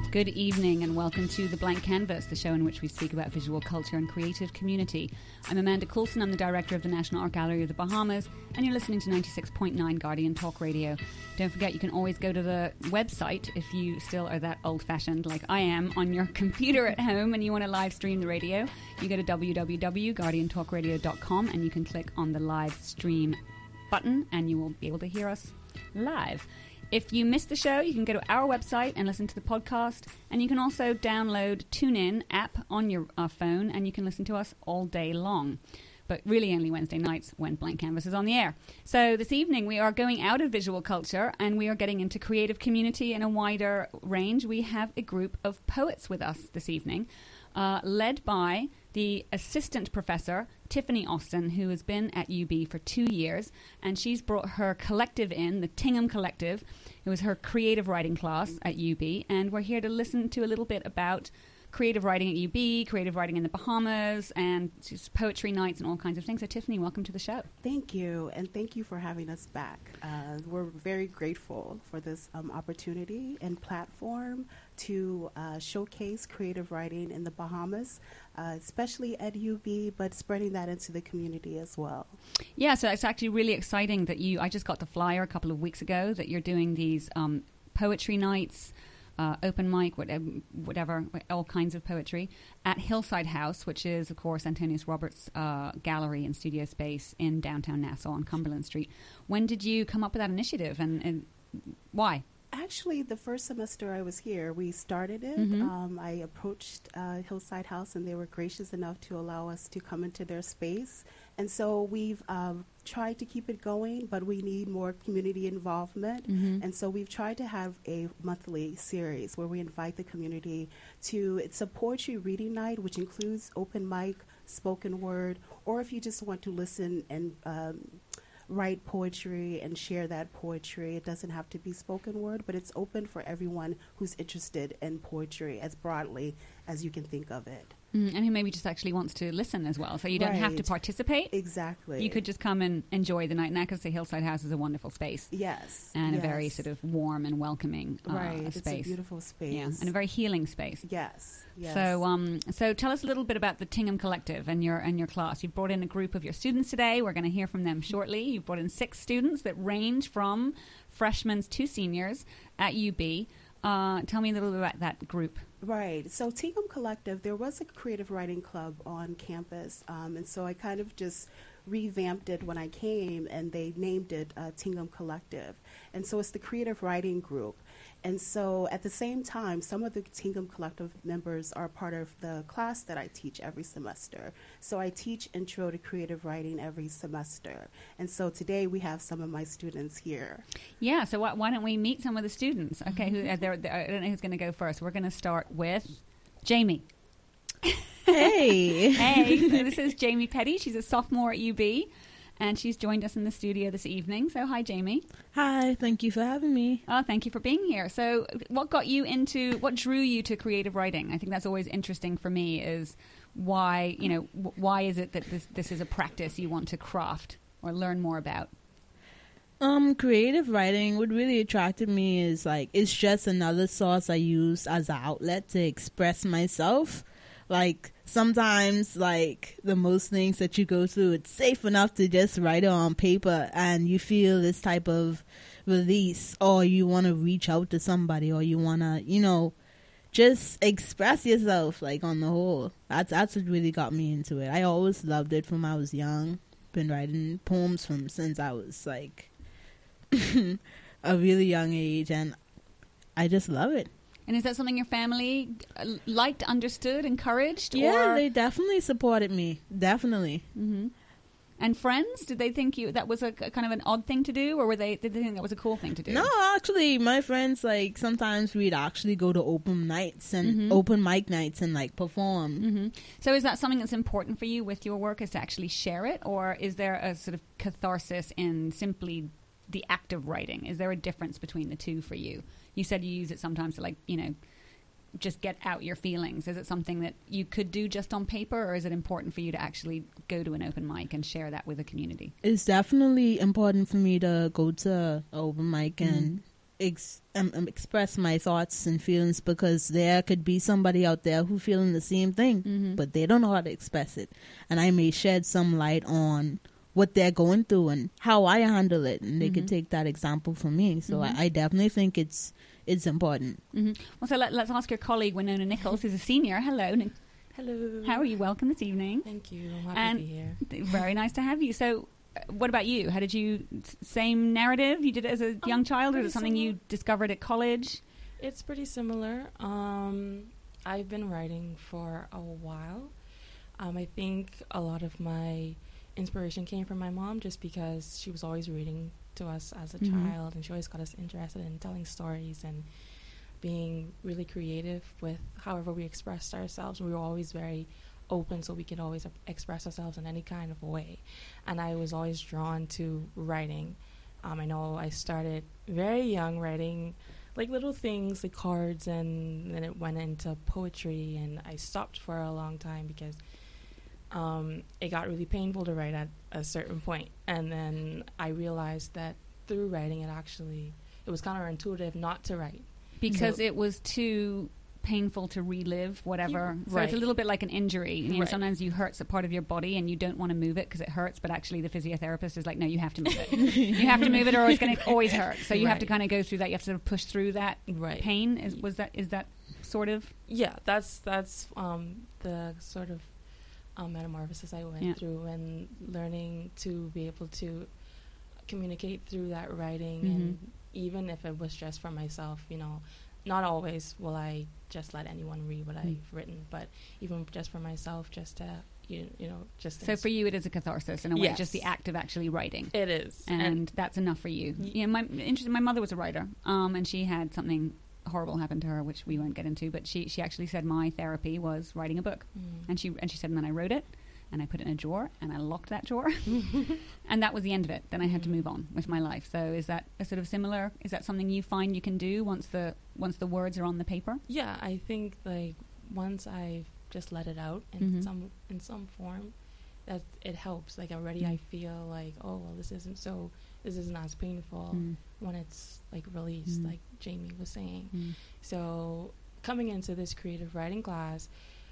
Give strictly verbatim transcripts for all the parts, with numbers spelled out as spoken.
Good evening and welcome to The Blank Canvas, the show in which we speak about visual culture and creative community. I'm Amanda Coulson, I'm the director of the National Art Gallery of the Bahamas, and you're listening to ninety-six point nine Guardian Talk Radio. Don't forget, you can always go to the website if you still are that old-fashioned like I am on your computer at home and you want to live stream the radio. You go to w w w dot guardian talk radio dot com and you can click on the live stream button and you will be able to hear us live. If you missed the show, you can go to our website and listen to the podcast. And you can also download TuneIn app on your uh, phone and you can listen to us all day long. But really only Wednesday nights when Blank Canvas is on the air. So this evening we are going out of visual culture and we are getting into creative community in a wider range. We have a group of poets with us this evening, uh, led by the assistant professor, Tiffany Austin, who has been at U B for two years, and she's brought her collective in, the Tingham Collective. It was her creative writing class at U B, and we're here to listen to a little bit about creative writing at U B, creative writing in the Bahamas, and just poetry nights and all kinds of things. So, Tiffany, welcome to the show. Thank you, and thank you for having us back. Uh, we're very grateful for this um, opportunity and platform to uh, showcase creative writing in the Bahamas, uh, especially at U B, but spreading that into the community as well. Yeah, so it's actually really exciting that you, I just got the flyer a couple of weeks ago that you're doing these um, poetry nights, Uh, open mic, whatever, whatever, all kinds of poetry, at Hillside House, which is, of course, Antonius Roberts' uh, gallery and studio space in downtown Nassau on Cumberland Street. When did you come up with that initiative, and, and why? Actually, the first semester I was here, we started it. Mm-hmm. Um, I approached uh, Hillside House, and they were gracious enough to allow us to come into their space. And so we've um, tried to keep it going, but we need more community involvement. Mm-hmm. And so we've tried to have a monthly series where we invite the community to, it's a poetry reading night, which includes open mic, spoken word, or if you just want to listen and um, write poetry and share that poetry. It doesn't have to be spoken word, but it's open for everyone who's interested in poetry as broadly as you can think of it. Mm, and who maybe just actually wants to listen as well. So you don't Right. have to participate. Exactly. You could just come and enjoy the night. And I could say Hillside House is a wonderful space. Yes. And yes. a very sort of warm and welcoming uh, right. space. It's a beautiful space. Yeah, and a very healing space. Yes. Yes. So, um, so tell us a little bit about the Tingham Collective and your and your class. You've brought in a group of your students today. We're going to hear from them shortly. You've brought in six students that range from freshmen to seniors at U B. Uh, tell me a little bit about that group. Right. So Tingham Collective, there was a creative writing club on campus, um, and so I kind of just revamped it when I came, and they named it uh, Tingham Collective. And so it's the creative writing group. And so at the same time, some of the Tingham Collective members are part of the class that I teach every semester. So I teach Intro to Creative Writing every semester. And so today we have some of my students here. Yeah, so wh- why don't we meet some of the students? Okay, who, uh, they're, they're, I don't know who's going to go first. We're going to start with Jamie. Hey. Hey, so this is Jamie Petty. She's a sophomore at U B, and she's joined us in the studio this evening. So hi, Jamie. Hi, thank you for having me. Oh, thank you for being here. So what got you into, what drew you to creative writing? I think that's always interesting for me, is why, you know, w- why is it that this, this is a practice you want to craft or learn more about? Um, creative writing, what really attracted me is like, it's just another source I use as an outlet to express myself. Like, sometimes, like, the most things that you go through, it's safe enough to just write it on paper and you feel this type of release, or you want to reach out to somebody, or you want to, you know, just express yourself, like, on the whole. That's, that's what really got me into it. I always loved it from I was young. Been writing poems from since I was, like, a really young age, and I just love it. And is that something your family uh, liked, understood, encouraged? Yeah, or? they definitely supported me. Definitely. Mm-hmm. And friends, did they think you that was a, a kind of an odd thing to do, or were they did they think that was a cool thing to do? No, actually, my friends, like, sometimes we'd actually go to open nights and mm-hmm. open mic nights and, like, perform. Mm-hmm. So is that something that's important for you with your work, is to actually share it, or is there a sort of catharsis in simply the act of writing? Is there a difference between the two for you? You said you use it sometimes to, like, you know, just get out your feelings. Is it something that you could do just on paper, or is it important for you to actually go to an open mic and share that with the community? It's definitely important for me to go to an open mic and ex- um, um, express my thoughts and feelings, because there could be somebody out there who feeling the same thing, Mm-hmm. but they don't know how to express it. And I may shed some light on what they're going through and how I handle it, and they Mm-hmm. could take that example from me. So Mhm. I, I definitely think it's it's important. Mm-hmm. Well, so let, let's ask your colleague Winona Nichols, who's a senior. Hello. Nic- Hello. How are you? Welcome this evening. Thank you. I'm happy And- to be here. Very nice to have you. So, uh, what about you? How did you, s- same narrative? You did it as a young child, or is pretty it something you similar. discovered at college? It's pretty similar. Um, I've been writing for a while. Um, I think a lot of my inspiration came from my mom, just because she was always reading to us as a Mhm. child, and she always got us interested in telling stories and being really creative with however we expressed ourselves. We were always very open, so we could always e- express ourselves in any kind of way. And I was always drawn to writing. Um, I know I started very young writing like little things like cards, and then it went into poetry, and I stopped for a long time because um, it got really painful to write at a certain point. And then I realized that through writing, it actually, it was counterintuitive not to write. Because So- it was too painful to relive whatever. Yeah, So right. it's a little bit like an injury. You know, Right. sometimes you hurts a part of your body and you don't want to move it because it hurts, but actually the physiotherapist is like, no, you have to move it. You have to move it or it's going to always hurt. So you have to Right. kind of go through that. You have to sort of push through that Right. pain. Is was that is that sort of? Yeah, that's that's um, the sort of um, metamorphosis I went Yeah. through, and learning to be able to communicate through that writing, Mhm. and even if it was just for myself, you know, not always will I just let anyone read what Mm. I've written, but even just for myself, just to you, you know, just So for you, it is a catharsis in a way, Yes. just the act of actually writing. it is, And, that's enough for you. Y- Yeah, my interesting. My mother was a writer, um, and she had something horrible happen to her, which we won't get into. But she she actually said my therapy was writing a book, Mm. and she and she said, and then I wrote it, and I put it in a drawer, and I locked that drawer, and that was the end of it. Then I had to move on with my life. So is that a sort of similar? Is that something you find you can do once the once the words are on the paper? Yeah, I think like once I've just let it out in Mhm. some in some form, that it helps. Like already, Mm. I feel like, oh well, this isn't so. This isn't as painful Mm. when it's like released, Mm. like Jamie was saying. Mm. So coming into this creative writing class,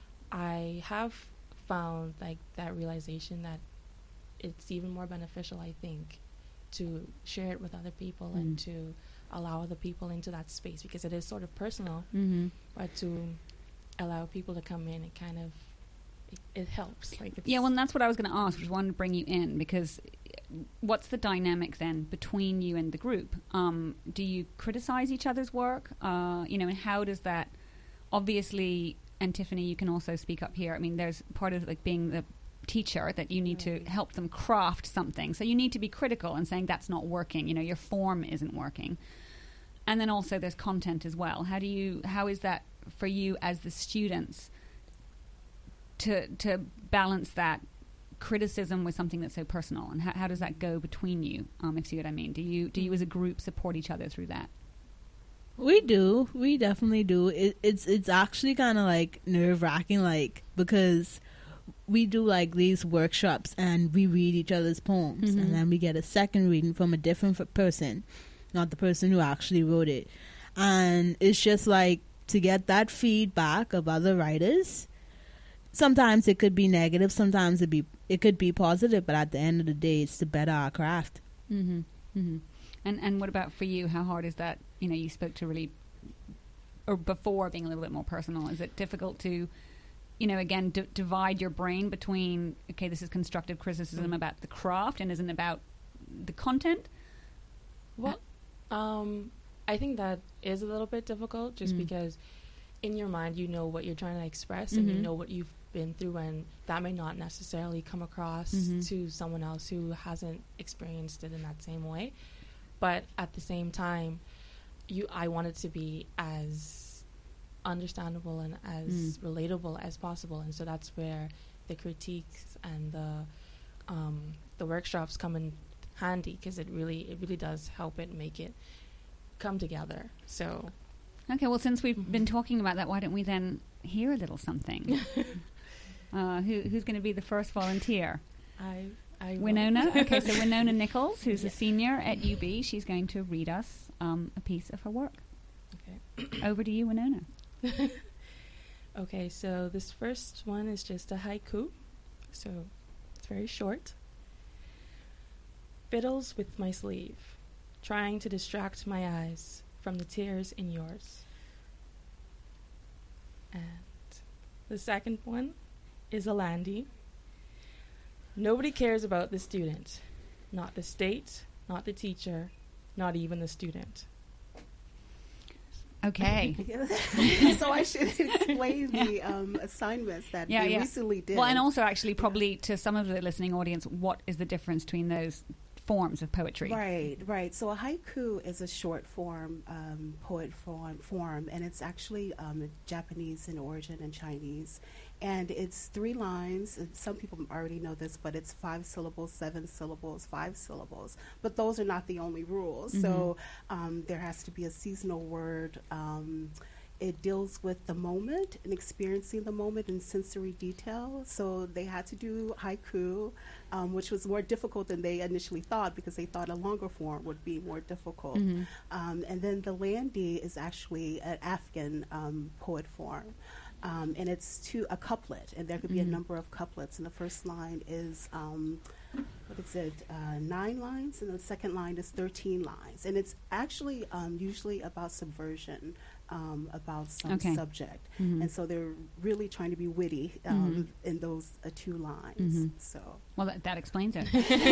I have found like that realization that it's even more beneficial, I think, to share it with other people Mm. and to allow other people into that space, because it is sort of personal, Mm-hmm. but to allow people to come in, it kind of it, it helps. Like it's Yeah, well, and that's what I was going to ask, which wanted to bring you in, because what's the dynamic then between you and the group? Um, do you criticize each other's work? Uh, you know, and how does that, obviously, and Tiffany, you can also speak up here. I mean, there's part of like being the teacher that you need to Right. help them craft something. So you need to be critical and saying that's not working. You know, your form isn't working. And then also there's content as well. How do you, how is that for you as the students to to balance that criticism with something that's so personal, and how, how does that go between you, um, if you see what I mean? Do you do you as a group support each other through that? We do. We definitely do. It, it's it's actually kind of like nerve wracking, like because we do like these workshops and we read each other's poems, Mhm. and then we get a second reading from a different f- person, not the person who actually wrote it, and it's just like to get that feedback of other writers. Sometimes it could be negative, sometimes it be it could be positive, but at the end of the day, it's to better our craft. Mm-hmm. Mm-hmm. And and what about for you? How hard is that? You know, you spoke to really, or before being a little bit more personal. Is it difficult to, you know, again, d- divide your brain between, okay, this is constructive criticism Mm. about the craft and isn't about the content? Well, um, I think that is a little bit difficult, just Mm. because in your mind you know what you're trying to express, and Mhm. you know what you've been through, and that may not necessarily come across Mhm. to someone else who hasn't experienced it in that same way. But at the same time, you I want it to be as understandable and as Mm. relatable as possible, and so that's where the critiques and the um, the workshops come in handy, because it really it really does help it make it come together. So Okay, well, since we've Mhm. been talking about that, why don't we then hear a little something? uh, who, who's going to be the first volunteer? I I will. Winona. Okay, so Winona Nichols, who's Yes. a senior at U B, she's going to read us um, a piece of her work. Okay. Over to you, Winona. Okay, so this first one is just a haiku. So it's very short. Fiddles with my sleeve, trying to distract my eyes from the tears in yours. And the second one is a landy. Nobody cares about the student. Not the state, not the teacher, not even the student. Okay. So I should explain the um, assignments that Yeah, they yeah. recently did. Well, and also actually probably to some of the listening audience, what is the difference between those forms of poetry? Right, right. So a haiku is a short form um, poet form, form, and it's actually um, Japanese in origin and Chinese. And it's three lines. And some people already know this, but it's five syllables, seven syllables, five syllables. But those are not the only rules. Mm-hmm. So um, there has to be a seasonal word. Um, It deals with the moment and experiencing the moment in sensory detail. So they had to do haiku, um, which was more difficult than they initially thought because they thought a longer form would be more difficult. Mm-hmm. Um, and then the landi is actually an Afghan um, poet form. Um, and it's to a couplet, and there could be Mhm. a number of couplets. And the first line is, um, what is it, uh, nine lines, and the second line is thirteen lines. And it's actually um, usually about subversion, um, about some Okay. subject. Mhm. And so they're really trying to be witty um, in those uh, two lines. Mhm. So Well, that, that explains it.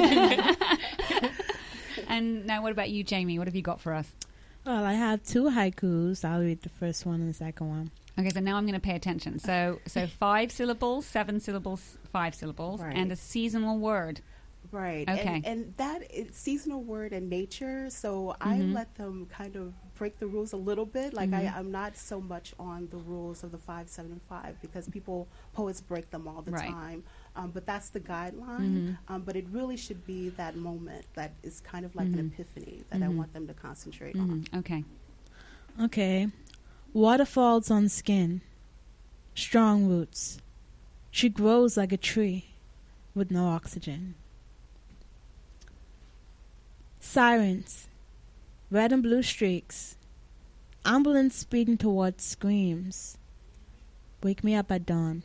And now what about you, Jamie? What have you got for us? Well, I have two haikus. I'll read the first one and the second one. Okay, so now I'm going to pay attention. So, so five syllables, seven syllables, five syllables, Right. and a seasonal word. right, Okay. and, and that is seasonal word and nature. So I Mhm. let them kind of break the rules a little bit. Like Mhm. I, I'm not so much on the rules of the five, seven, and five because people poets break them all the Right. time. Um, but that's the guideline. Mhm. Um, but it really should be that moment that is kind of like Mhm. an epiphany that I Mhm. want them to concentrate on. Mhm. Okay. Okay. Waterfalls on skin. Strong roots. She grows like a tree with no oxygen. Sirens. Red and blue streaks. Ambulance speeding towards screams. Wake me up at dawn.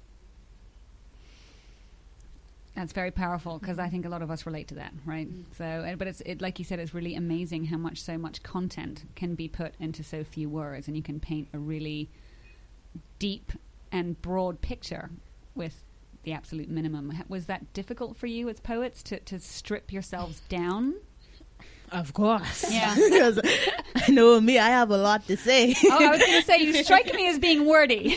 That's very powerful because I think a lot of us relate to that, right? Mm. So, uh, but it's it, like you said, it's really amazing how much so much content can be put into so few words, and you can paint a really deep and broad picture with the absolute minimum. Ha- Was that difficult for you as poets to to strip yourselves down? Of course. Yeah. Because I know me, I have a lot to say. Oh, I was going to say you strike me as being wordy.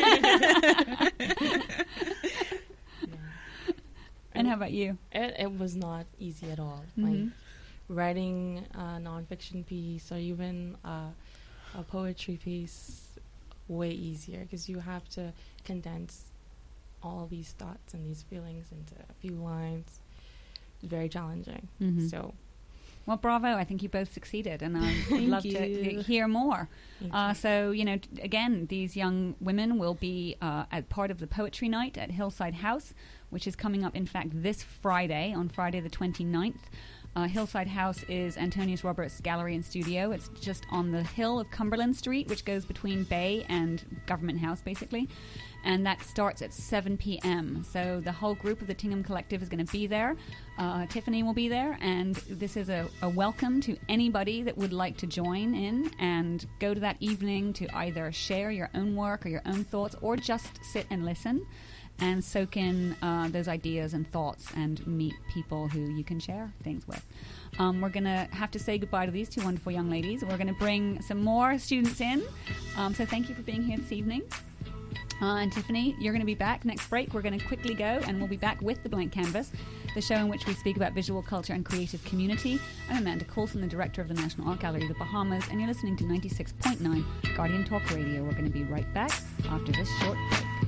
And how about you? It, it was not easy at all. Mhm. Like writing a nonfiction piece or even uh, a poetry piece, way easier because you have to condense all these thoughts and these feelings into a few lines. Very challenging. Mhm. So, Well, bravo. I think you both succeeded, and I would Thank love to, to you. hear more. thank Uh, you. so, you know, t- again, these young women will be uh, as part of the Poetry Night at Hillside House, which is coming up, in fact, this Friday, on Friday the twenty-ninth. Uh, Hillside House is Antonius Roberts Gallery and Studio. It's just on the hill of Cumberland Street, which goes between Bay and Government House, basically. And that starts at seven p.m. So the whole group of the Tingham Collective is going to be there. Uh, Tiffany will be there. And this is a, a welcome to anybody that would like to join in and go to that evening to either share your own work or your own thoughts or just sit and listen and soak in uh, those ideas and thoughts and meet people who you can share things with. Um, we're going to have to say goodbye to these two wonderful young ladies. We're going to bring some more students in. Um, so thank you for being here this evening. Uh, and Tiffany, you're going to be back next break. We're going to quickly go and we'll be back with The Blank Canvas, the show in which we speak about visual culture and creative community. I'm Amanda Coulson, the director of the National Art Gallery of the Bahamas, and you're listening to ninety-six point nine Guardian Talk Radio. We're going to be right back after this short break.